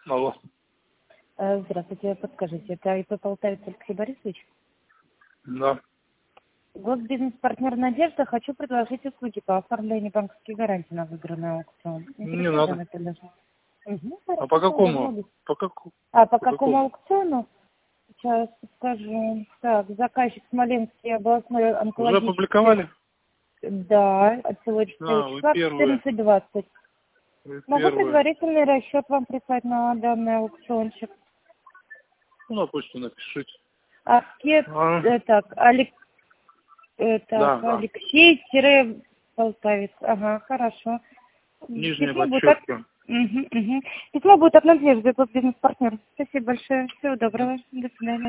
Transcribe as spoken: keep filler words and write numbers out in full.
Алло. Э, Здравствуйте, подскажите, это ИП Полтавец Алексей Борисович? Да. Госбизнес-партнер «Надежда». Хочу предложить услуги по оформлению банковских гарантий на выигранный аукцион. Не надо. Угу, А по какому? По, как... А по, по какому какому? аукциону? Сейчас подскажу. Так, заказчик Смоленский областной Уже онкологический. опубликовали? Да, от сегодняшнего А, вы числа первые. четырнадцать двадцать. Вы Могу первые. предварительный расчет вам прислать на данный аукциончик. Ну, на почту напишите. Аскет, А, э, так, Алек... э, так, да, да. Алексей-Полтавец. Ага, хорошо. Нижняя Письмо будет от... подчеркнуто. Мгм, мгм. Письмо будет от Надежды, бизнес-партнер. Спасибо большое. Всего доброго. До свидания.